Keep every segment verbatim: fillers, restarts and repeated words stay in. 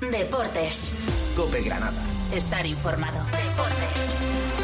Deportes. COPE Granada. Estar informado. Deportes.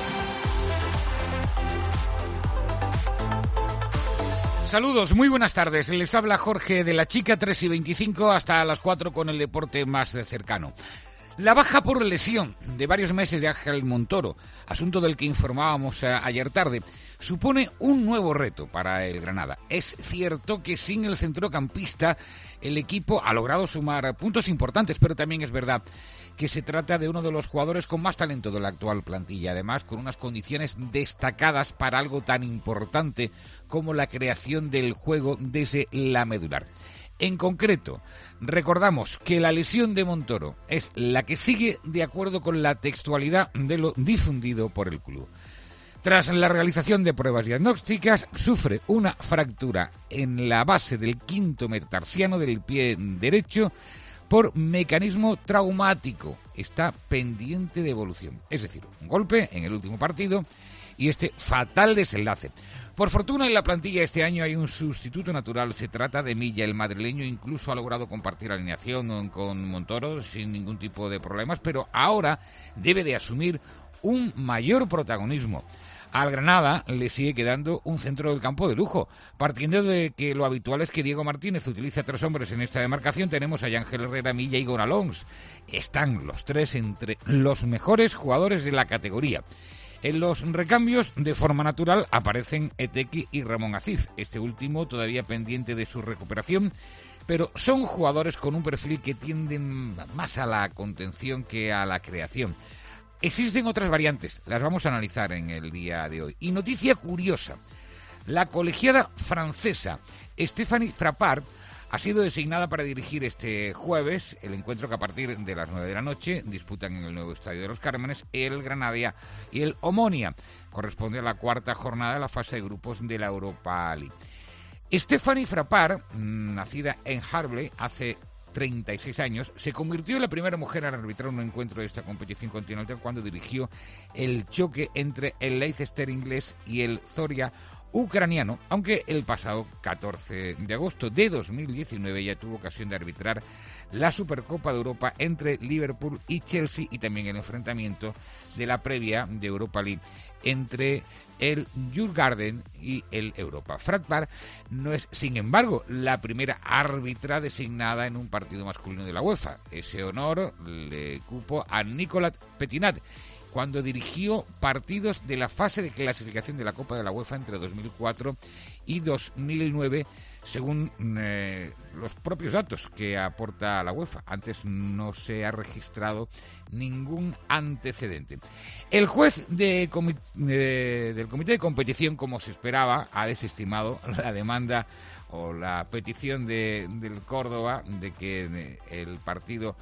Saludos, muy buenas tardes. Les habla Jorge de la Chica, tres y veinticinco, hasta las cuatro con el deporte más cercano. La baja por lesión de varios meses de Ángel Montoro, asunto del que informábamos ayer tarde, supone un nuevo reto para el Granada. Es cierto que sin el centrocampista el equipo ha logrado sumar puntos importantes, pero también es verdad que se trata de uno de los jugadores con más talento de la actual plantilla, además con unas condiciones destacadas para algo tan importante como la creación del juego desde la medular. En concreto, recordamos que la lesión de Montoro es la que sigue de acuerdo con la textualidad de lo difundido por el club. Tras la realización de pruebas diagnósticas, sufre una fractura en la base del quinto metatarsiano del pie derecho por mecanismo traumático. Está pendiente de evolución, es decir, un golpe en el último partido y este fatal desenlace. Por fortuna en la plantilla este año hay un sustituto natural, se trata de Milla, el madrileño incluso ha logrado compartir alineación con Montoro sin ningún tipo de problemas, pero ahora debe de asumir un mayor protagonismo. Al Granada le sigue quedando un centro del campo de lujo. Partiendo de que lo habitual es que Diego Martínez utilice a tres hombres en esta demarcación, tenemos a Ángel Herrera, Milla y Igor Alons. Están los tres entre los mejores jugadores de la categoría. En los recambios, de forma natural, aparecen Etequi y Ramón Acif, este último todavía pendiente de su recuperación, pero son jugadores con un perfil que tienden más a la contención que a la creación. Existen otras variantes, las vamos a analizar en el día de hoy. Y noticia curiosa, la colegiada francesa Stéphanie Frappart ha sido designada para dirigir este jueves el encuentro que a partir de las nueve de la noche disputan en el nuevo Estadio de los Cármenes el Granada y el Omonia. Corresponde a la cuarta jornada de la fase de grupos de la Europa League. Stéphanie Frappart, nacida en Harbley hace treinta y seis años, se convirtió en la primera mujer en arbitrar un encuentro de esta competición continental cuando dirigió el choque entre el Leicester inglés y el Zorya ucraniano, aunque el pasado catorce de agosto de dos mil diecinueve ya tuvo ocasión de arbitrar la Supercopa de Europa entre Liverpool y Chelsea y también el enfrentamiento de la previa de Europa League entre el Djurgården y el Europa. Frappart no es, sin embargo, la primera árbitra designada en un partido masculino de la UEFA. Ese honor le cupo a Nicolas Petinat, cuando dirigió partidos de la fase de clasificación de la Copa de la UEFA entre dos mil cuatro y dos mil nueve, según eh, los propios datos que aporta la UEFA. Antes no se ha registrado ningún antecedente. El juez de comi- de, del Comité de Competición, como se esperaba, ha desestimado la demanda o la petición de, del Córdoba de que el partido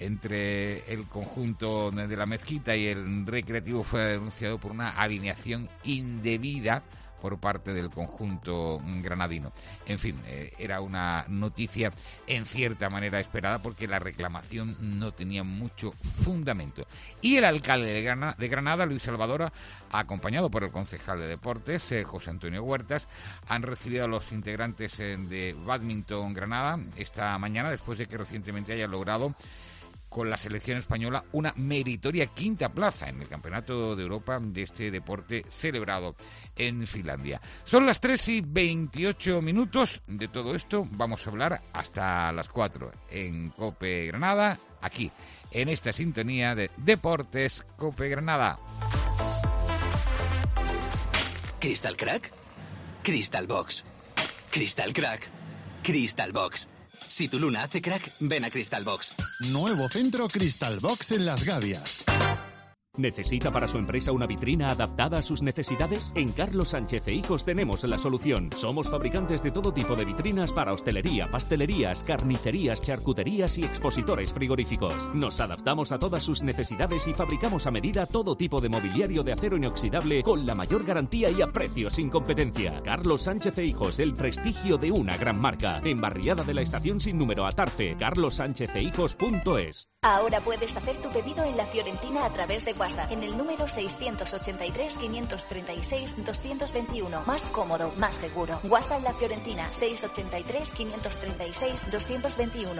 entre el conjunto de la Mezquita y el Recreativo fuera denunciado por una alineación indebida por parte del conjunto granadino. En fin, eh, era una noticia en cierta manera esperada porque la reclamación no tenía mucho fundamento. Y el alcalde de Granada, de Granada Luis Salvador, acompañado por el concejal de Deportes, eh, José Antonio Huertas, han recibido a los integrantes eh, de Badminton Granada esta mañana, después de que recientemente haya logrado con la selección española una meritoria quinta plaza en el Campeonato de Europa de este deporte celebrado en Finlandia. Son las tres y veintiocho minutos. De todo esto vamos a hablar hasta las cuatro en COPE Granada, aquí en esta sintonía de Deportes COPE Granada. ¿Crystal Crack? Crystal Box. ¿Crystal Crack? Crystal Box. Si tu luna hace crack, ven a Crystal Box. Nuevo centro Crystal Box en Las Gavias. ¿Necesita para su empresa una vitrina adaptada a sus necesidades? En Carlos Sánchez e Hijos tenemos la solución. Somos fabricantes de todo tipo de vitrinas para hostelería, pastelerías, carnicerías, charcuterías y expositores frigoríficos. Nos adaptamos a todas sus necesidades y fabricamos a medida todo tipo de mobiliario de acero inoxidable con la mayor garantía y a precios sin competencia. Carlos Sánchez e Hijos, el prestigio de una gran marca. En Barriada de la Estación sin número Atarfe, carlos sánchez e hijos punto es. Ahora puedes hacer tu pedido en La Fiorentina a través de WhatsApp en el número seiscientos ochenta y tres, quinientos treinta y seis, doscientos veintiuno. Más cómodo, más seguro. WhatsApp La Fiorentina, seiscientos ochenta y tres, quinientos treinta y seis, doscientos veintiuno.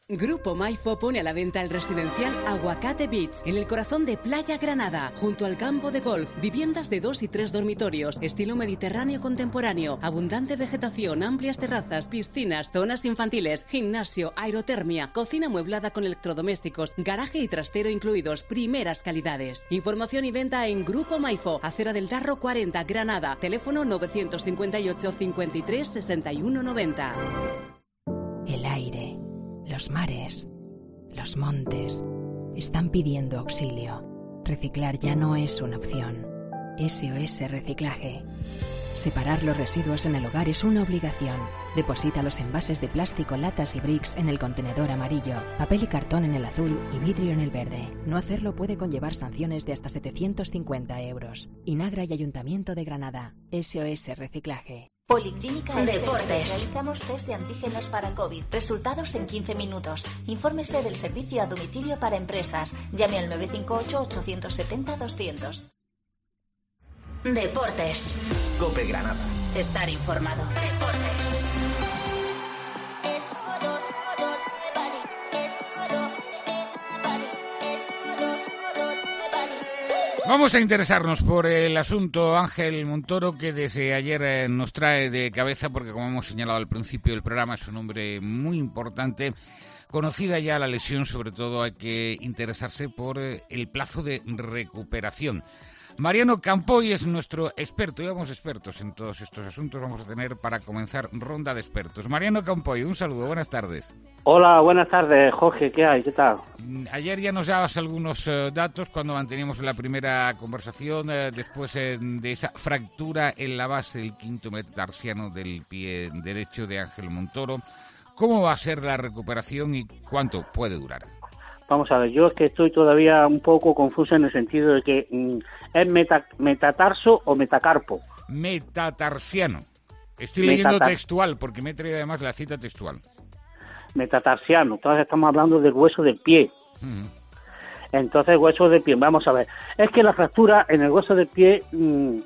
Grupo Maifo pone a la venta el residencial Aguacate Beach, en el corazón de Playa Granada, junto al campo de golf. Viviendas de dos y tres dormitorios, estilo mediterráneo contemporáneo, abundante vegetación, amplias terrazas, piscinas, zonas infantiles, gimnasio, aerotermia, cocina amueblada con electrodomésticos, garaje y trastero incluidos, primeras calidades. Información y venta en Grupo Maifo, Acera del Tarro cuarenta, Granada. Teléfono novecientos cincuenta y ocho, cincuenta y tres, sesenta y uno, noventa. El aire, los mares, los montes están pidiendo auxilio. Reciclar ya no es una opción. S O S Reciclaje. Separar los residuos en el hogar es una obligación. Deposita los envases de plástico, latas y bricks en el contenedor amarillo, papel y cartón en el azul y vidrio en el verde. No hacerlo puede conllevar sanciones de hasta setecientos cincuenta euros. Inagra y Ayuntamiento de Granada. S O S Reciclaje. Policlínica Deportes. Realizamos test de antígenos para COVID. Resultados en quince minutos. Infórmese del servicio a domicilio para empresas. Llame al nueve cinco ocho, ocho siete cero, doscientos. Deportes. Cope Granada. Estar informado. Deportes. Vamos a interesarnos por el asunto Ángel Montoro, que desde ayer eh, nos trae de cabeza, porque como hemos señalado al principio del programa, es un hombre muy importante. Conocida ya la lesión, sobre todo hay que interesarse por eh, el plazo de recuperación. Mariano Campoy es nuestro experto, y vamos expertos en todos estos asuntos. Vamos a tener para comenzar ronda de expertos. Mariano Campoy, un saludo, buenas tardes. Hola, buenas tardes, Jorge, ¿qué hay? ¿Qué tal? Ayer ya nos dabas algunos uh, datos cuando manteníamos la primera conversación, uh, después uh, de esa fractura en la base del quinto metatarsiano del pie derecho de Ángel Montoro. ¿Cómo va a ser la recuperación y cuánto puede durar? Vamos a ver, yo es que estoy todavía un poco confuso en el sentido de que mm, ¿es meta, metatarso o metacarpo? Metatarsiano. Estoy Metatar- leyendo textual porque me he traído además la cita textual. Metatarsiano, entonces estamos hablando del hueso del pie. Uh-huh. Entonces, hueso del pie, vamos a ver. Es que la fractura en el hueso del pie, mm,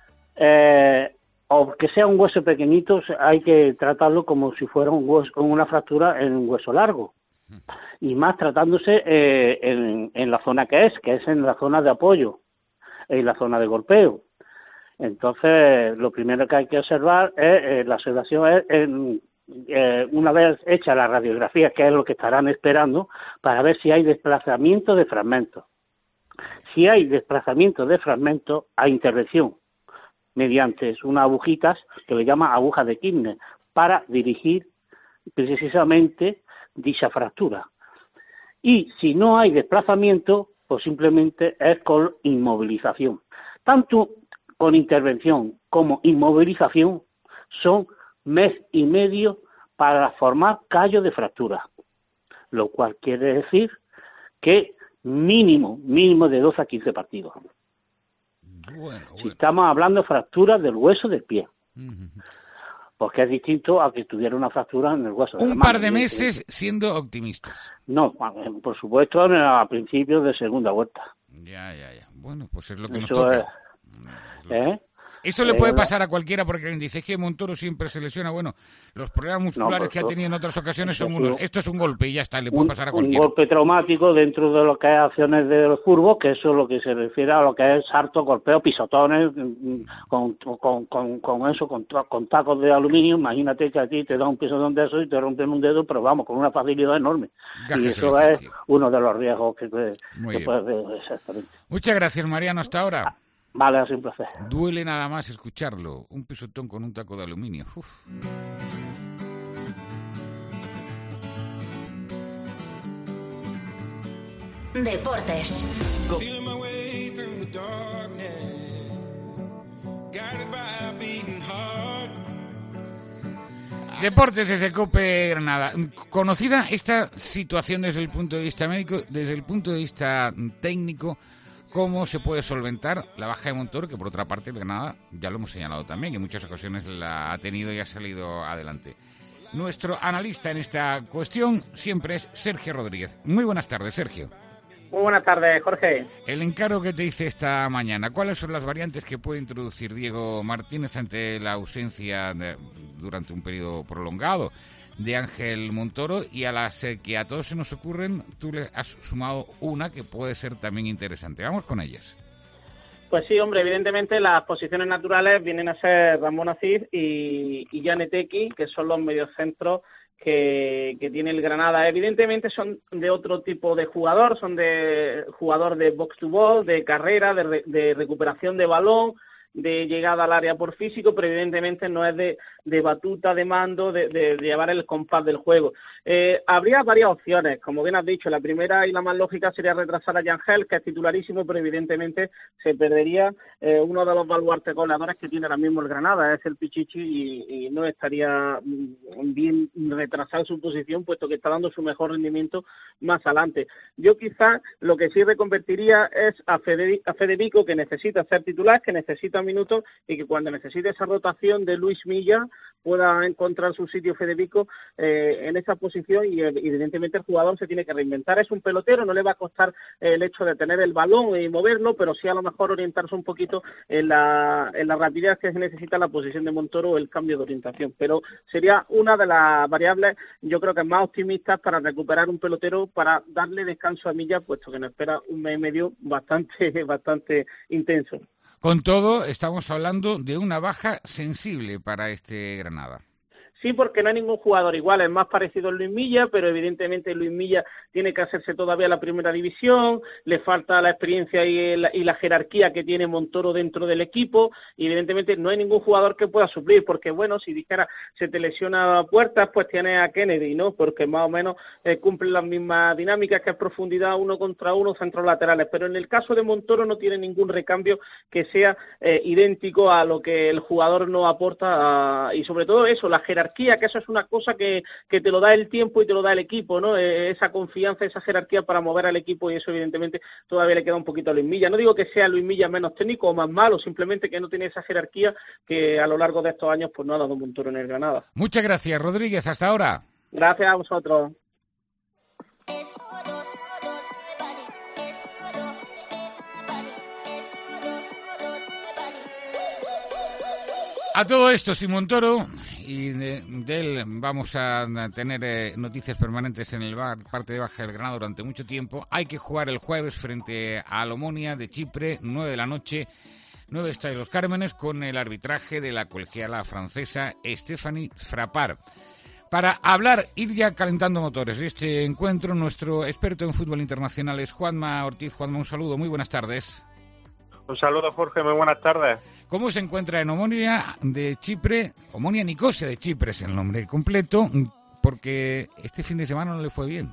eh, aunque sea un hueso pequeñito, hay que tratarlo como si fuera un hueso, una fractura en un hueso largo. Y más tratándose eh, en, en la zona que es, que es en la zona de apoyo, en la zona de golpeo. Entonces, lo primero que hay que observar es, eh, la observación es, en, eh, una vez hecha la radiografía, que es lo que estarán esperando, para ver si hay desplazamiento de fragmentos. Si hay desplazamiento de fragmentos, hay intervención mediante unas agujitas que le llaman agujas de Kirchner, para dirigir precisamente dicha fractura. Y si no hay desplazamiento, pues simplemente es con inmovilización. Tanto con intervención como inmovilización son mes y medio para formar callo de fractura, lo cual quiere decir que mínimo, mínimo de doce a quince partidos. Bueno, bueno. Si estamos hablando de fracturas del hueso del pie. Uh-huh. Porque es distinto a que tuviera una fractura en el hueso. Un de la par mano. de meses siendo optimistas. No, por supuesto, a principios de segunda vuelta. Ya, ya, ya. Bueno, pues es lo que nos Eso toca. es. Es lo ¿Eh? Esto le puede Eh, pasar a cualquiera, porque alguien dice que Montoro siempre se lesiona. Bueno, los problemas musculares pues que ha eso- tenido en otras ocasiones eso son ha unos. sido Esto es un golpe y ya está, le puede Un, pasar a un cualquiera. golpe traumático dentro de lo que es acciones de los curvos, que eso es lo que se refiere a lo que es harto, golpeo, pisotones, mm, con, con, con, con eso, con, con tacos de aluminio. Imagínate que a ti te da un pisotón de eso y te rompen un dedo, pero vamos, con una facilidad enorme. Gajes Y el eso es oficio. uno de los riesgos que, que, Muy que bien. puede, exactamente. Muchas gracias, Mariano, hasta ahora. Vale, ha sido un placer. Duele nada más escucharlo. Un pisotón con un taco de aluminio. Uf. Deportes. Feeling my way through the darkness, guided by a beating heart. Deportes desde Cope Granada. Conocida esta situación desde el punto de vista médico, desde el punto de vista técnico, cómo se puede solventar la baja de Montoro, que por otra parte el Granada, ya lo hemos señalado también, que en muchas ocasiones la ha tenido y ha salido adelante. Nuestro analista en esta cuestión siempre es Sergio Rodríguez. Muy buenas tardes, Sergio. Muy buenas tardes, Jorge. El encargo que te hice esta mañana, ¿cuáles son las variantes que puede introducir Diego Martínez ante la ausencia de, durante un periodo prolongado de Ángel Montoro, y a las eh, que a todos se nos ocurren, tú le has sumado una que puede ser también interesante. Vamos con ellas. Pues sí, hombre, evidentemente las posiciones naturales vienen a ser Ramón Aziz y, y Jan Etequi, que son los mediocentros que, que tiene el Granada. Evidentemente son de otro tipo de jugador, son de jugador de box to ball, de carrera, de, re, de recuperación de balón, de llegada al área por físico, pero evidentemente no es de, de batuta, de mando, de, de, de llevar el compás del juego. Eh, habría varias opciones, como bien has dicho. La primera y la más lógica sería retrasar a Yangel, que es titularísimo, pero evidentemente se perdería eh, uno de los baluartes goleadores que tiene ahora mismo el Granada, es el Pichichi, y, y no estaría bien retrasar su posición, puesto que está dando su mejor rendimiento más adelante. Yo quizás lo que sí reconvertiría es a, Fede, a Federico, que necesita ser titular, que necesita minutos, y que cuando necesite esa rotación de Luis Milla pueda encontrar su sitio Federico eh, en esa posición, y evidentemente el jugador se tiene que reinventar. Es un pelotero, no le va a costar eh, el hecho de tener el balón y moverlo, pero sí a lo mejor orientarse un poquito en la, en la rapidez que se necesita la posición de Montoro o el cambio de orientación. Pero sería una de las variables, yo creo que más optimistas para recuperar un pelotero, para darle descanso a Milla, puesto que nos espera un mes y medio bastante, bastante intenso. Con todo, estamos hablando de una baja sensible para este Granada. Sí, porque no hay ningún jugador igual, es más parecido a Luis Milla, pero evidentemente Luis Milla tiene que hacerse todavía la primera división, le falta la experiencia y la, y la jerarquía que tiene Montoro dentro del equipo, y evidentemente no hay ningún jugador que pueda suplir, porque bueno, si dijera se te lesiona Puertas, pues tienes a Kennedy, ¿no? Porque más o menos eh, cumplen las mismas dinámicas, que es profundidad uno contra uno, centros laterales, pero en el caso de Montoro no tiene ningún recambio que sea eh, idéntico a lo que el jugador no aporta, a, y sobre todo eso, la jerarquía, que eso es una cosa que, que te lo da el tiempo y te lo da el equipo, ¿no? Eh, esa confianza, esa jerarquía para mover al equipo, y eso evidentemente todavía le queda un poquito a Luis Milla. No digo que sea Luis Milla menos técnico o más malo, simplemente que no tiene esa jerarquía que a lo largo de estos años pues no ha dado Montoro en el Granada. Muchas gracias, Rodríguez, hasta ahora. Gracias a vosotros. A todo esto, sin Montoro, y de, de él vamos a tener eh, noticias permanentes en el bar, parte de baja del Granada durante mucho tiempo. Hay que jugar el jueves frente a la Omonia de Chipre, nueve de la noche, nueve Estadio Los Cármenes, con el arbitraje de la colegiala francesa Stéphanie Frappart. Para hablar, ir ya calentando motores de este encuentro, nuestro experto en fútbol internacional es Juanma Ortiz. Juanma, un saludo, muy buenas tardes. Un saludo, Jorge, muy buenas tardes. ¿Cómo se encuentra en Omonia de Chipre? Omonia Nicosia de Chipre es el nombre completo, porque este fin de semana no le fue bien.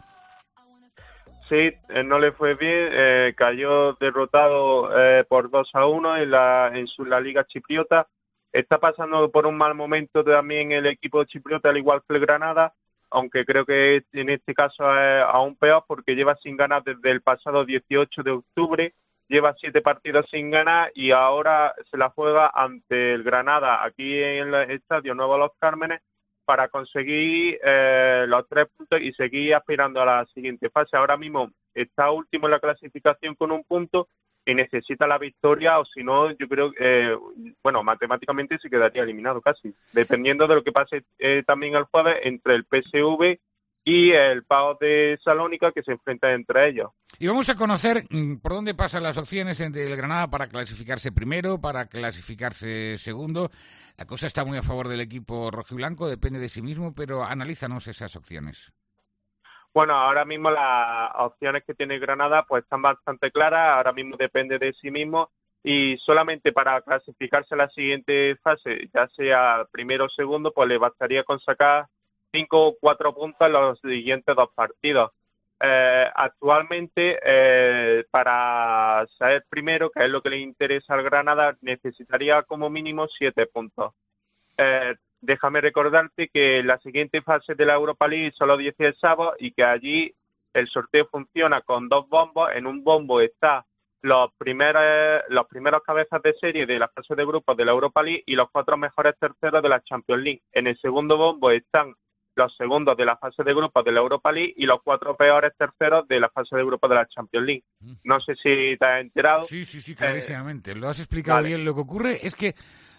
Sí, eh, no le fue bien, eh, cayó derrotado eh, por dos a uno en la, en su, la Liga Chipriota. Está pasando por un mal momento también el equipo chipriota, al igual que el Granada, aunque creo que en este caso es aún peor, porque lleva sin ganar desde el pasado dieciocho de octubre. Lleva siete partidos sin ganar y ahora se la juega ante el Granada aquí en el Estadio Nuevo Los Cármenes para conseguir eh, los tres puntos y seguir aspirando a la siguiente fase. Ahora mismo está último en la clasificación con un punto y necesita la victoria, o si no, yo creo que, eh, bueno, matemáticamente se quedaría eliminado casi, dependiendo de lo que pase eh, también el jueves entre el P S V y el Pau de Salónica, que se enfrentan entre ellos. Y vamos a conocer mmm, por dónde pasan las opciones entre el Granada para clasificarse primero, para clasificarse segundo. La cosa está muy a favor del equipo rojiblanco, depende de sí mismo, pero analízanos esas opciones. Bueno, ahora mismo las opciones que tiene Granada pues están bastante claras, ahora mismo depende de sí mismo, y solamente para clasificarse a la siguiente fase, ya sea primero o segundo, pues le bastaría con sacar cinco o cuatro puntos en los siguientes dos partidos. Eh, actualmente, eh, para ser primero, que es lo que le interesa al Granada, necesitaría como mínimo siete puntos. Eh, déjame recordarte que la siguiente fase de la Europa League son los dieciséis y que allí el sorteo funciona con dos bombos. En un bombo está los primeros, los primeros cabezas de serie de la fase de grupos de la Europa League y los cuatro mejores terceros de la Champions League. En el segundo bombo están los segundos de la fase de grupos de la Europa League y los cuatro peores terceros de la fase de grupos de la Champions League. No sé si te has enterado. Sí, sí, sí, clarísimamente. Eh, Lo has explicado vale. bien. Lo que ocurre es que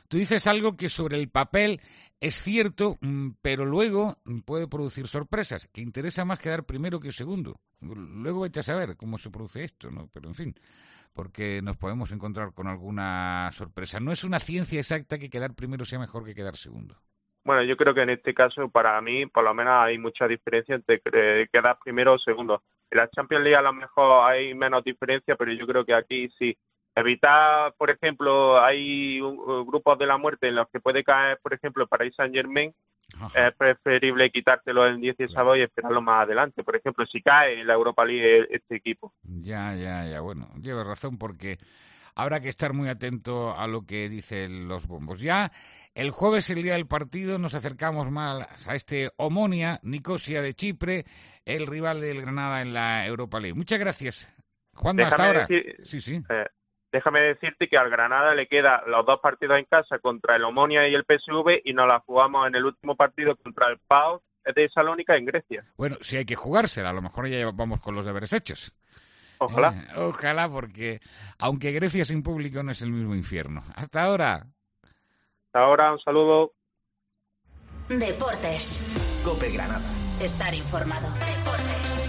tú dices algo que sobre el papel es cierto, pero luego puede producir sorpresas, que interesa más quedar primero que segundo. Luego vete a saber cómo se produce esto, ¿no? Pero en fin, porque nos podemos encontrar con alguna sorpresa. No es una ciencia exacta que quedar primero sea mejor que quedar segundo. Bueno, yo creo que en este caso, para mí, por lo menos hay mucha diferencia entre quedar primero o segundo. En la Champions League a lo mejor hay menos diferencia, pero yo creo que aquí sí. Evitar, por ejemplo, hay un, uh, grupos de la muerte en los que puede caer, por ejemplo, el Paris Saint-Germain. Ajá. Es preferible quitártelo en diez y sábado y esperarlo más adelante. Por ejemplo, si cae en la Europa League este equipo. Ya, ya, ya. Bueno, llevas razón porque habrá que estar muy atento a lo que dicen los bombos. Ya el jueves, el día del partido, nos acercamos más a este Omonia, Nicosia de Chipre, el rival del Granada en la Europa League. Muchas gracias, Juan, hasta ahora. Decir, sí, sí. Eh, déjame decirte que al Granada le quedan los dos partidos en casa contra el Omonia y el P S V y nos la jugamos en el último partido contra el PAOK de Salónica en Grecia. Bueno, si hay que jugársela, a lo mejor ya vamos con los deberes hechos. Ojalá. Eh, ojalá, porque aunque Grecia sin público no es el mismo infierno. Hasta ahora. Hasta ahora, un saludo. Deportes. COPE Granada. Estar informado. Deportes.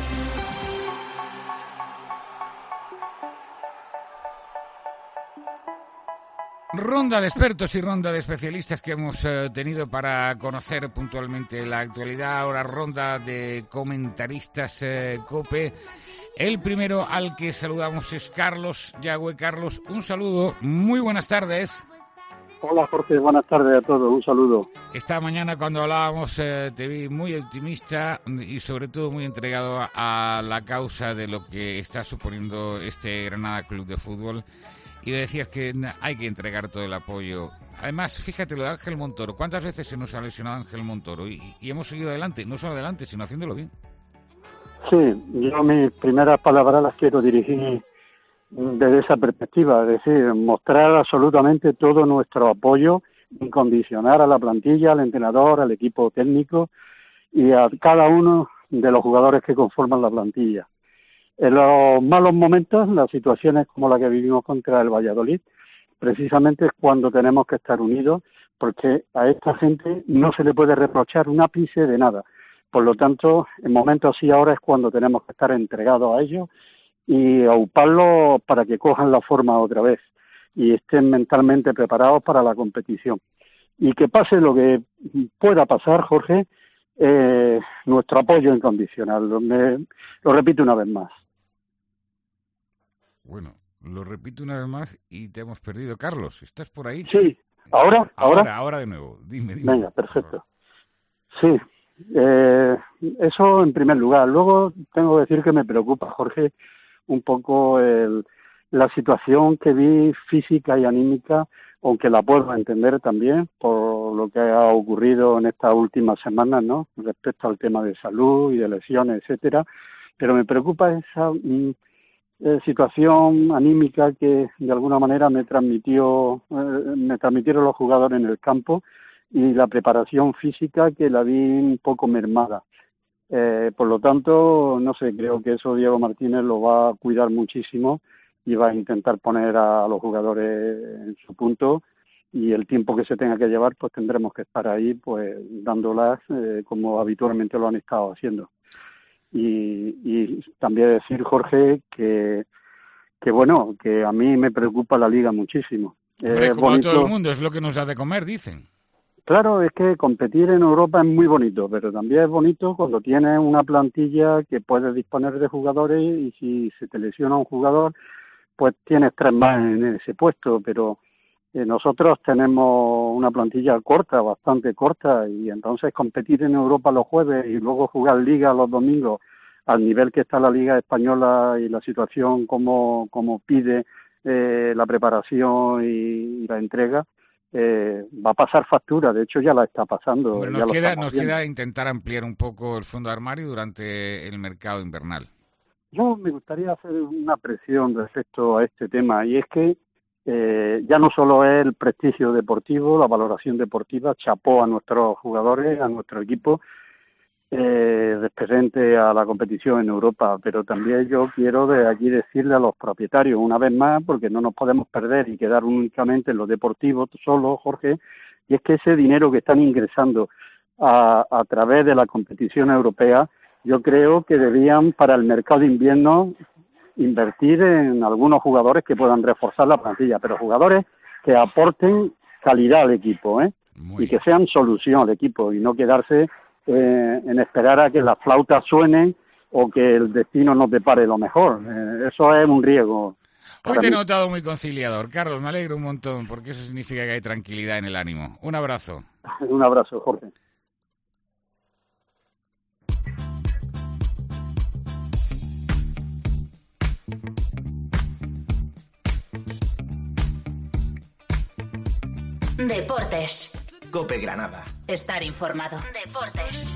Ronda de expertos y ronda de especialistas que hemos eh, tenido para conocer puntualmente la actualidad. Ahora ronda de comentaristas eh, COPE. El primero al que saludamos es Carlos Yagüe. Carlos, un saludo, muy buenas tardes. Hola Jorge, buenas tardes a todos, un saludo. Esta mañana cuando hablábamos eh, te vi muy optimista y sobre todo muy entregado a, a la causa de lo que está suponiendo este Granada Club de Fútbol y decías que hay que entregar todo el apoyo. Además, fíjate lo de Ángel Montoro, ¿cuántas veces se nos ha lesionado Ángel Montoro? Y, y hemos seguido adelante, no solo adelante, sino haciéndolo bien. Sí, yo mis primeras palabras las quiero dirigir desde esa perspectiva, es decir, mostrar absolutamente todo nuestro apoyo incondicional a la plantilla, al entrenador, al equipo técnico y a cada uno de los jugadores que conforman la plantilla. En los malos momentos, las situaciones como la que vivimos contra el Valladolid, precisamente es cuando tenemos que estar unidos, porque a esta gente no se le puede reprochar un ápice de nada. Por lo tanto, en momentos así ahora es cuando tenemos que estar entregados a ellos y auparlos para que cojan la forma otra vez y estén mentalmente preparados para la competición. Y que pase lo que pueda pasar, Jorge, eh, nuestro apoyo incondicional. Me, lo repito una vez más. Bueno, lo repito una vez más y te hemos perdido. Carlos, ¿estás por ahí? Sí. ¿Ahora? Ahora, ahora, ahora de nuevo. Dime, dime. Venga, perfecto. Sí. Eh, eso en primer lugar. Luego tengo que decir que me preocupa, Jorge, un poco el, la situación que vi física y anímica, aunque la puedo entender también por lo que ha ocurrido en estas últimas semanas, ¿no? Respecto al tema de salud y de lesiones, etcétera. Pero me preocupa esa mm, eh, situación anímica que de alguna manera me transmitió, eh, me transmitieron los jugadores en el campo y la preparación física que la vi un poco mermada. Eh, por lo tanto, no sé, creo que eso Diego Martínez lo va a cuidar muchísimo y va a intentar poner a los jugadores en su punto y el tiempo que se tenga que llevar, pues tendremos que estar ahí pues dándolas eh, como habitualmente lo han estado haciendo. Y, y también decir, Jorge, que, que bueno, que a mí me preocupa la Liga muchísimo. Hombre, es como bonito... a todo el mundo, es lo que nos da de comer, dicen. Claro, es que competir en Europa es muy bonito, pero también es bonito cuando tienes una plantilla que puedes disponer de jugadores y si se te lesiona un jugador, pues tienes tres más en ese puesto, pero eh, nosotros tenemos una plantilla corta, bastante corta, y entonces competir en Europa los jueves y luego jugar Liga los domingos al nivel que está la Liga Española y la situación como, como pide eh, la preparación y, y la entrega, Eh, va a pasar factura, de hecho ya la está pasando. Bueno, ya nos lo queda, estamos nos viendo. queda intentar ampliar un poco el fondo de armario durante el mercado invernal. Yo me gustaría hacer una presión respecto a este tema, y es que eh, ya no solo es el prestigio deportivo, la valoración deportiva, chapó a nuestros jugadores, a nuestro equipo, eh, referente a la competición en Europa, pero también yo quiero de aquí decirle a los propietarios una vez más, porque no nos podemos perder y quedar únicamente en lo deportivo solo, Jorge, y es que ese dinero que están ingresando a, a través de la competición europea, yo creo que debían para el mercado de invierno invertir en algunos jugadores que puedan reforzar la plantilla, pero jugadores que aporten calidad al equipo, ¿eh? Y que sean solución al equipo y no quedarse eh, en esperar a que las flautas suenen o que el destino nos depare lo mejor. Eh, eso es un riesgo. Hoy te he notado muy conciliador, Carlos, me alegro un montón porque eso significa que hay tranquilidad en el ánimo. Un abrazo. Un abrazo, Jorge. Deportes. COPE Granada. Estar informado. Deportes.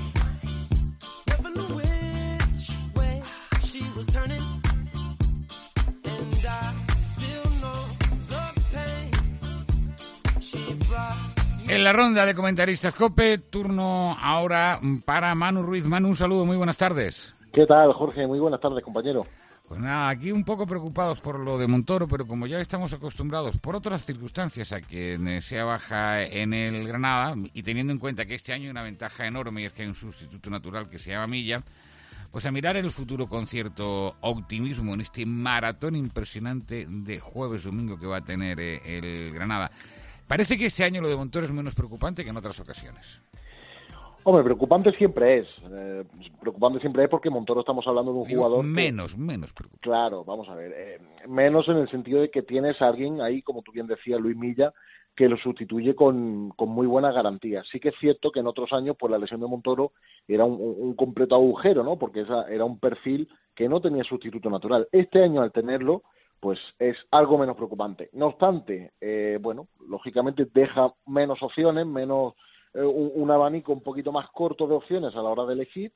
En la ronda de comentaristas COPE, turno ahora para Manu Ruiz. Manu, un saludo, muy buenas tardes. ¿Qué tal, Jorge? Muy buenas tardes, compañero. Pues nada, aquí un poco preocupados por lo de Montoro, pero como ya estamos acostumbrados por otras circunstancias a que sea baja en el Granada, y teniendo en cuenta que este año hay una ventaja enorme y es que hay un sustituto natural que se llama Milla, pues a mirar el futuro con cierto optimismo en este maratón impresionante de jueves-domingo que va a tener eh, el Granada. Parece que este año lo de Montoro es menos preocupante que en otras ocasiones. Hombre, preocupante siempre es. Eh, preocupante siempre es porque Montoro estamos hablando de un Digo, jugador... Menos, que, menos preocupante. Claro, vamos a ver. Eh, menos en el sentido de que tienes a alguien ahí, como tú bien decías, Luis Milla, que lo sustituye con, con muy buena garantía. Sí que es cierto que en otros años, pues la lesión de Montoro era un, un completo agujero, ¿no? Porque esa era un perfil que no tenía sustituto natural. Este año, al tenerlo, pues es algo menos preocupante. No obstante, eh, bueno, lógicamente deja menos opciones, menos eh, un, un abanico un poquito más corto de opciones a la hora de elegir,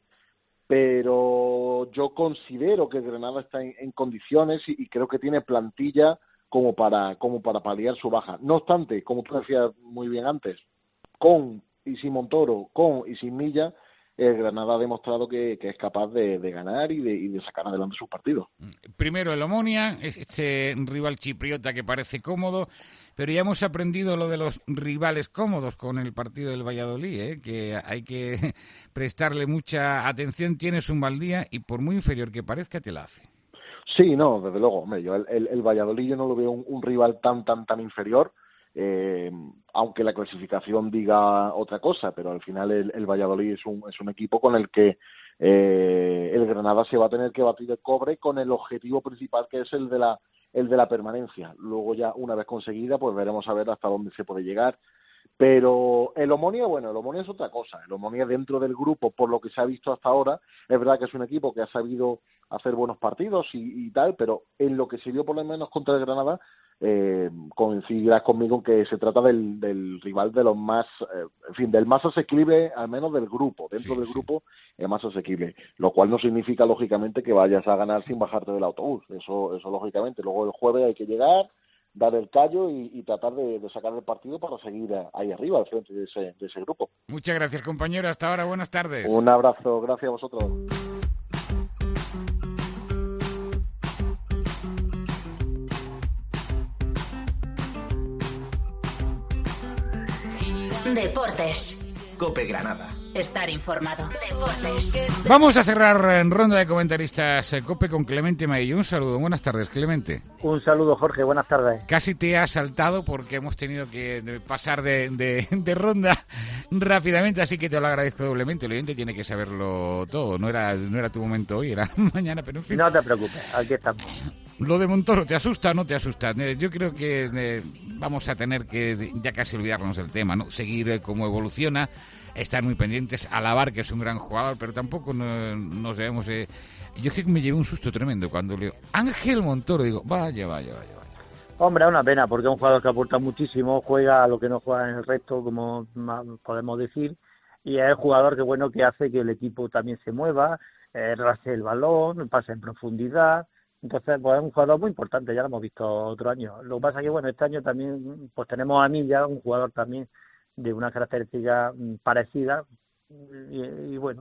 pero yo considero que Granada está en, en condiciones y, y creo que tiene plantilla como para como para paliar su baja. No obstante, como tú decías muy bien antes, con y sin Montoro, con y sin Milla, el Granada ha demostrado que, que es capaz de, de ganar y de, y de sacar adelante sus partidos. Primero el Omonia, este rival chipriota que parece cómodo, pero ya hemos aprendido lo de los rivales cómodos con el partido del Valladolid, ¿eh? Que hay que prestarle mucha atención, tienes un mal día y por muy inferior que parezca te la hace. Sí, no, desde luego, hombre, yo el, el, el Valladolid yo no lo veo un, un rival tan, tan, tan inferior, eh, aunque la clasificación diga otra cosa, pero al final el, el Valladolid es un, es un equipo con el que eh, el Granada se va a tener que batir el cobre con el objetivo principal que es el de la el de la permanencia. Luego ya una vez conseguida pues veremos a ver hasta dónde se puede llegar. Pero el Omonia, bueno, el Omonia es otra cosa. El Omonia dentro del grupo, por lo que se ha visto hasta ahora, es verdad que es un equipo que ha sabido hacer buenos partidos y, y tal, pero en lo que se vio por lo menos contra el Granada, eh, coincidirás conmigo en que se trata del, del rival de los más, eh, en fin, del más asequible, al menos del grupo. Dentro sí, del sí. grupo es más asequible, lo cual no significa lógicamente que vayas a ganar sin bajarte del autobús. Eso, eso lógicamente. Luego el jueves hay que llegar, dar el callo y, y tratar de, de sacar el partido para seguir ahí arriba, al frente de ese, de ese grupo. Muchas gracias, compañero. Hasta ahora, buenas tardes. Un abrazo, gracias a vosotros. Deportes. COPE Granada. Estar informado. Deportes. Vamos a cerrar en ronda de comentaristas COPE con Clemente Maillo. Un saludo. Buenas tardes, Clemente. Un saludo, Jorge. Buenas tardes. Casi te ha saltado porque hemos tenido que pasar de, de, de ronda rápidamente, así que te lo agradezco doblemente. El oyente tiene que saberlo todo. No era, no era tu momento hoy, era mañana, pero en fin. No te preocupes, aquí estamos. Lo de Montoro, ¿te asusta o no te asusta? Yo creo que eh, vamos a tener que ya casi olvidarnos del tema, ¿no? Seguir eh, cómo evoluciona, estar muy pendientes, alabar que es un gran jugador, pero tampoco no, nos debemos... Eh... Yo es que me llevé un susto tremendo cuando leo Ángel Montoro, digo, vaya, vaya, vaya, vaya. Hombre, es una pena, porque es un jugador que aporta muchísimo, juega a lo que no juega en el resto, como podemos decir, y es el jugador que, bueno, que hace que el equipo también se mueva, eh, rase el balón, pase en profundidad. Entonces, pues es un jugador muy importante, ya lo hemos visto otro año. Lo que pasa es que, bueno, este año también pues tenemos a Milla, un jugador también de una característica parecida, y, y bueno,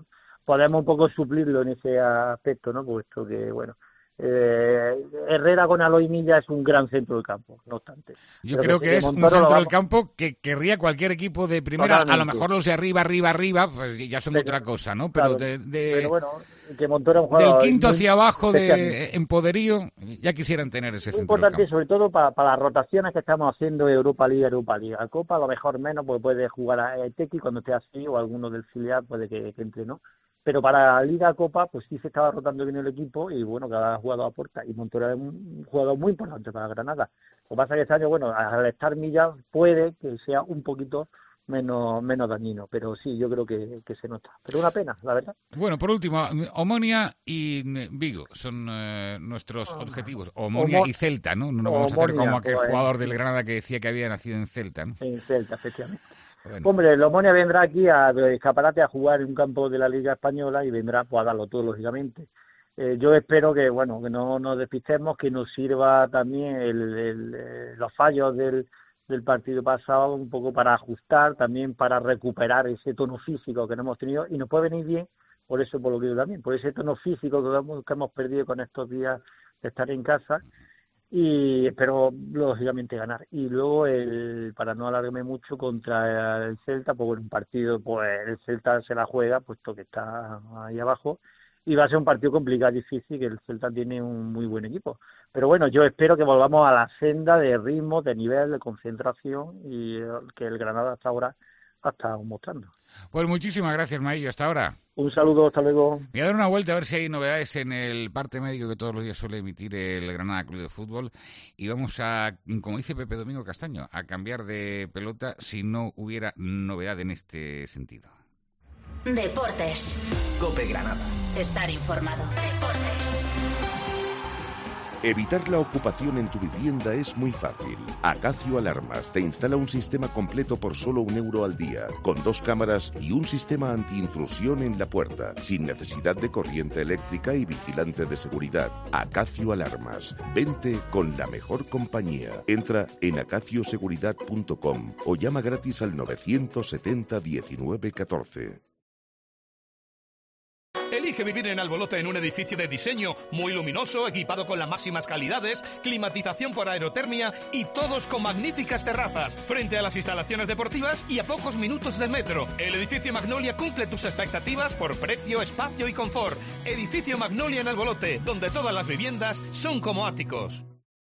podemos un poco suplirlo en ese aspecto, ¿no? Puesto que, bueno, eh, Herrera con Aloy Milla es un gran centro del campo, no obstante. Yo Pero creo que, que, que es Montoro un centro vamos... del campo que querría cualquier equipo de primera. Totalmente. A lo mejor los de arriba, arriba, arriba, pues ya son Pero, otra cosa, ¿no? Pero claro, de, de pero bueno, que Montoro es un del jugador quinto muy hacia abajo de especial. en poderío, ya quisieran tener ese Muy centro del importante, campo. sobre todo para, para las rotaciones que estamos haciendo Europa League, Europa League. A Copa a lo mejor menos, porque puede jugar a Tequi cuando esté así, o alguno del filial puede que, que entre, ¿no? Pero para Liga Copa, pues sí se estaba rotando bien el equipo y bueno, cada jugador aporta. Y Montoro es un jugador muy importante para Granada. Lo que pasa es que este año, bueno, al estar Milla puede que sea un poquito menos menos dañino, pero sí, yo creo que, que se nota. Pero una pena, la verdad. Bueno, por último, Omonia y Vigo son eh, nuestros objetivos. Omonia Omo- y Celta, ¿no? No nos vamos a hacer Omonia, como aquel pues, jugador del Granada que decía que había nacido en Celta, ¿no? En Celta, efectivamente. Bueno. Hombre, el Omonia vendrá aquí a de escaparate a jugar en un campo de la Liga Española y vendrá pues, a darlo todo, lógicamente. Eh, yo espero que, bueno, que no nos despistemos, que nos sirva también el, el, eh, los fallos del, del partido pasado un poco para ajustar, también para recuperar ese tono físico que no hemos tenido y nos puede venir bien, por eso, por lo que yo también, por ese tono físico que hemos, que hemos perdido con estos días de estar en casa. Y espero lógicamente ganar. Y luego el para no alargarme mucho contra el Celta, pues bueno, un partido, pues el Celta se la juega puesto que está ahí abajo y va a ser un partido complicado, difícil, que el Celta tiene un muy buen equipo. Pero bueno, yo espero que volvamos a la senda de ritmo, de nivel, de concentración y que el Granada hasta ahora ha estado mostrando. Pues muchísimas gracias, Maillo, hasta ahora. Un saludo, hasta luego. Voy a dar una vuelta a ver si hay novedades en el parte médico que todos los días suele emitir el Granada Club de Fútbol y vamos a, como dice Pepe Domingo Castaño, a cambiar de pelota si no hubiera novedad en este sentido. Deportes. COPE Granada. Estar informado. Deportes. Evitar la ocupación en tu vivienda es muy fácil. Acacio Alarmas te instala un sistema completo por solo un euro al día, con dos cámaras y un sistema antiintrusión en la puerta, sin necesidad de corriente eléctrica y vigilante de seguridad. Acacio Alarmas. Vente con la mejor compañía. Entra en acacio seguridad punto com o llama gratis al novecientos setenta diecinueve catorce. Elige vivir en Albolote en un edificio de diseño muy luminoso, equipado con las máximas calidades, climatización por aerotermia y todos con magníficas terrazas, frente a las instalaciones deportivas y a pocos minutos del metro. El edificio Magnolia cumple tus expectativas por precio, espacio y confort. Edificio Magnolia en Albolote, donde todas las viviendas son como áticos.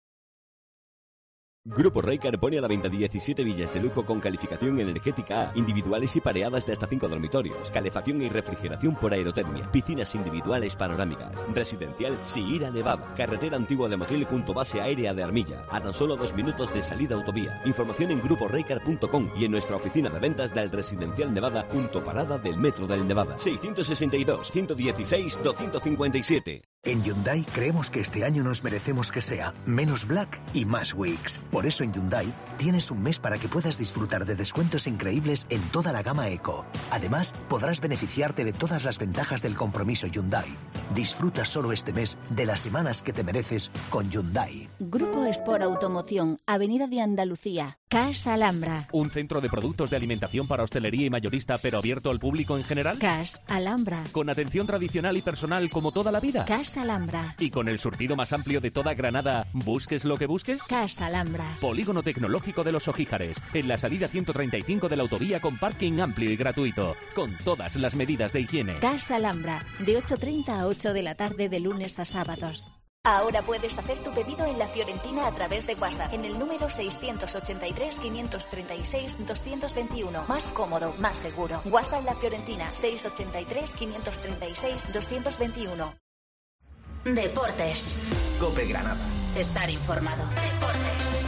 Grupo Reycar pone a la venta diecisiete villas de lujo con calificación energética A, individuales y pareadas de hasta cinco dormitorios, calefacción y refrigeración por aerotermia, piscinas individuales panorámicas, residencial Sierra Nevada, carretera antigua de Motril junto base aérea de Armilla, a tan solo dos minutos de salida autovía. Información en grupo reycar punto com y en nuestra oficina de ventas del Residencial Nevada junto parada del Metro del Nevada. seiscientos sesenta y dos, ciento dieciséis, doscientos cincuenta y siete. En Hyundai creemos que este año nos merecemos que sea menos Black y más Weeks. Por eso en Hyundai tienes un mes para que puedas disfrutar de descuentos increíbles en toda la gama Eco. Además, podrás beneficiarte de todas las ventajas del compromiso Hyundai. Disfruta solo este mes de las semanas que te mereces con Hyundai. Grupo Sport Automoción, Avenida de Andalucía, Cash Alhambra. Un centro de productos de alimentación para hostelería y mayorista, pero abierto al público en general. Cash Alhambra. Con atención tradicional y personal como toda la vida. Cash Alhambra. Y con el surtido más amplio de toda Granada, ¿busques lo que busques? Cash Alhambra. Polígono Tecnológico de los Ojíjares, en la salida ciento treinta y cinco de la autovía con parking amplio y gratuito, con todas las medidas de higiene. Cash Alhambra, de ocho treinta a ocho de la tarde de lunes a sábados. Ahora puedes hacer tu pedido en La Fiorentina a través de WhatsApp en el número seiscientos ochenta y tres, quinientos treinta y seis, doscientos veintiuno. Más cómodo, más seguro. WhatsApp La Fiorentina, seiscientos ochenta y tres, quinientos treinta y seis, doscientos veintiuno. Deportes. COPE Granada. Estar informado. Deportes.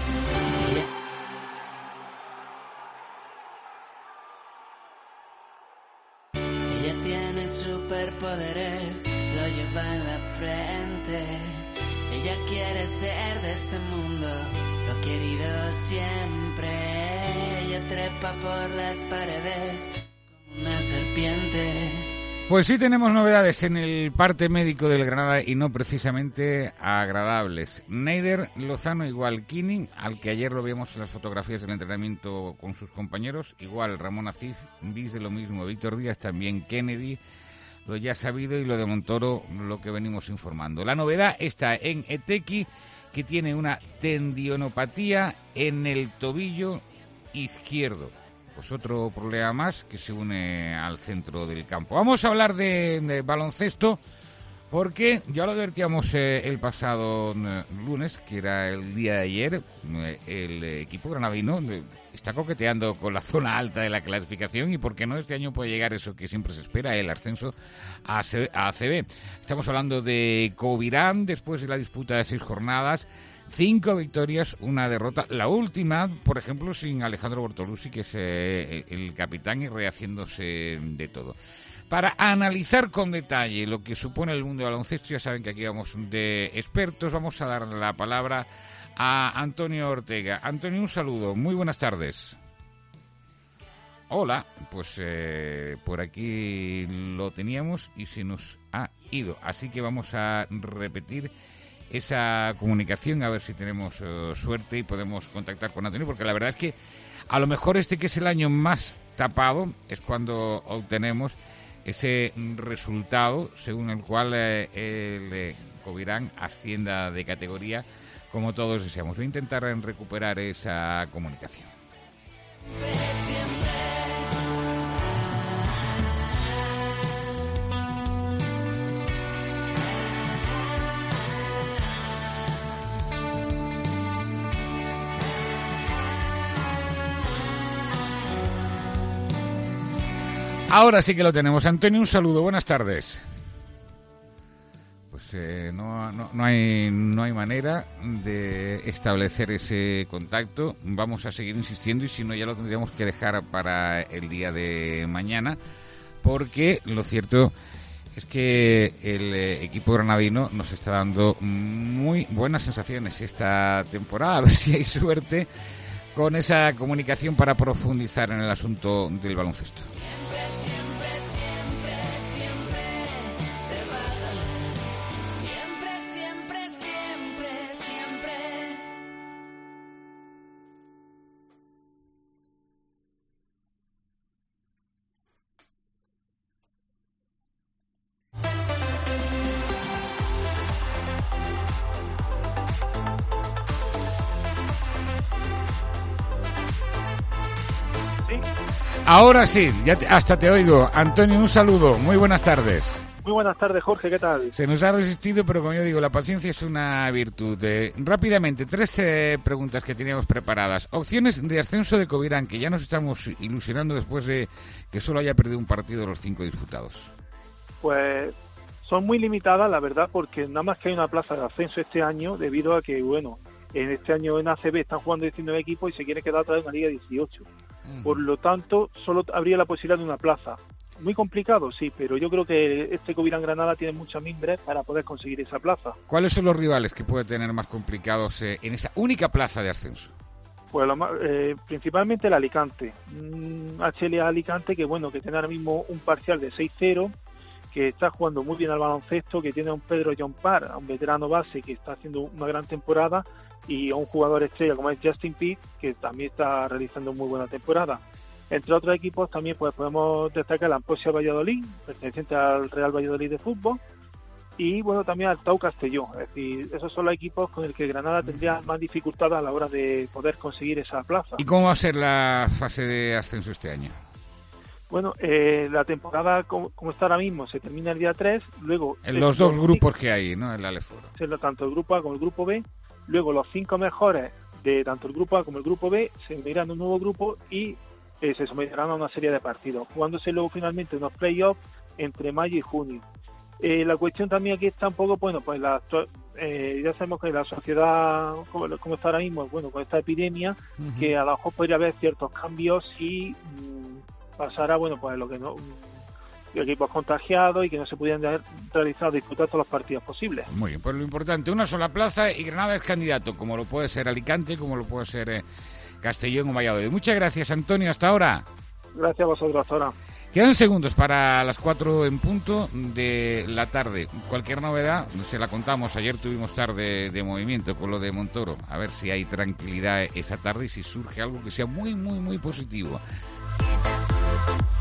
Ella tiene superpoderes, lo lleva en la frente. Ella quiere ser de este mundo, lo ha querido siempre. Ella trepa por las paredes como una serpiente. Pues sí tenemos novedades en el parte médico del Granada y no precisamente agradables. Neider Lozano igual Kini, al que ayer lo vimos en las fotografías del entrenamiento con sus compañeros, igual Ramón Aziz, Bis de lo mismo, Víctor Díaz también, Kennedy, lo ya sabido, y lo de Montoro, lo que venimos informando. La novedad está en Etequi, que tiene una tendinopatía en el tobillo izquierdo. Pues otro problema más que se une al centro del campo. Vamos a hablar de, de baloncesto, porque ya lo advertíamos eh, el pasado eh, lunes, que era el día de ayer. Eh, el eh, equipo granadino eh, está coqueteando con la zona alta de la clasificación, y por qué no, este año puede llegar eso que siempre se espera, el ascenso a, C- a A C B. Estamos hablando de Covirán, después de la disputa de seis jornadas, cinco victorias, una derrota, la última, por ejemplo, sin Alejandro Bortolucci, que es eh, el capitán, y rehaciéndose de todo. Para analizar con detalle lo que supone el mundo del baloncesto, ya saben que aquí vamos de expertos, vamos a dar la palabra a Antonio Ortega. Antonio, un saludo, muy buenas tardes. Hola, pues eh, por aquí lo teníamos y se nos ha ido, así que vamos a repetir esa comunicación, a ver si tenemos uh, suerte y podemos contactar con Antonio, porque la verdad es que a lo mejor este, que es el año más tapado, es cuando obtenemos ese resultado según el cual eh, el eh, Covirán ascienda de categoría, como todos deseamos. Voy a intentar recuperar esa comunicación. Ahora sí que lo tenemos. Antonio, un saludo, buenas tardes. Pues eh, no, no, no, hay, no hay manera de establecer ese contacto. Vamos a seguir insistiendo, y si no, ya lo tendríamos que dejar para el día de mañana, porque lo cierto es que el eh, equipo granadino nos está dando muy buenas sensaciones esta temporada. A ver si hay suerte con esa comunicación para profundizar en el asunto del baloncesto. Ahora sí, ya te, hasta te oigo. Antonio, un saludo, muy buenas tardes. Muy buenas tardes, Jorge, ¿qué tal? Se nos ha resistido, pero como yo digo, la paciencia es una virtud. Eh, rápidamente, tres eh, preguntas que teníamos preparadas. Opciones de ascenso de Covirán, que ya nos estamos ilusionando después de que solo haya perdido un partido de los cinco disputados. Pues son muy limitadas, la verdad, porque nada más que hay una plaza de ascenso este año, debido a que, bueno, en este año en A C B están jugando diecinueve equipos y se quiere quedar atrás en la Liga dieciocho. Uh-huh. Por lo tanto, solo habría la posibilidad de una plaza. Muy complicado, sí, pero yo creo que este Covirán Granada tiene mucha mimbres para poder conseguir esa plaza. ¿Cuáles son los rivales que puede tener más complicados eh, en esa única plaza de ascenso? Pues lo más, eh, principalmente el Alicante. Mm, H L A Alicante, que bueno, que tiene ahora mismo un parcial de seis cero, que está jugando muy bien al baloncesto, que tiene a un Pedro Jompar, a un veterano base que está haciendo una gran temporada, y a un jugador estrella como es Justin Pitt, que también está realizando muy buena temporada. Entre otros equipos también pues podemos destacar la Amposia Valladolid, perteneciente al Real Valladolid de fútbol, y bueno, también al Tau Castelló. Es decir, esos son los equipos con el que Granada tendría más dificultad a la hora de poder conseguir esa plaza. ¿Y cómo va a ser la fase de ascenso este año? Bueno, eh, la temporada como, como está ahora mismo se termina el día tres, luego... En los dos grupos que hay, ¿no? En la Aleforo. Tanto el grupo A como el grupo B, luego los cinco mejores de tanto el grupo A como el grupo B se unirán a un nuevo grupo y eh, se someterán a una serie de partidos, jugándose luego finalmente unos playoffs entre mayo y junio. Eh, la cuestión también aquí está un poco, bueno, pues la, eh, ya sabemos que la sociedad, como, como está ahora mismo, bueno, con esta epidemia, uh-huh. que a lo mejor podría haber ciertos cambios y mmm, pasará, bueno, pues lo que no, equipos contagiados y que no se pudieran realizar, disputar todos los partidos posibles. Muy bien, pues lo importante, una sola plaza y Granada es candidato, como lo puede ser Alicante, como lo puede ser eh, Castellón o Valladolid. Muchas gracias, Antonio, hasta ahora. Gracias a vosotros, hasta ahora. Quedan segundos para las cuatro en punto de la tarde. Cualquier novedad se la contamos. Ayer tuvimos tarde de movimiento con lo de Montoro. A ver si hay tranquilidad esa tarde y si surge algo que sea muy, muy, muy positivo.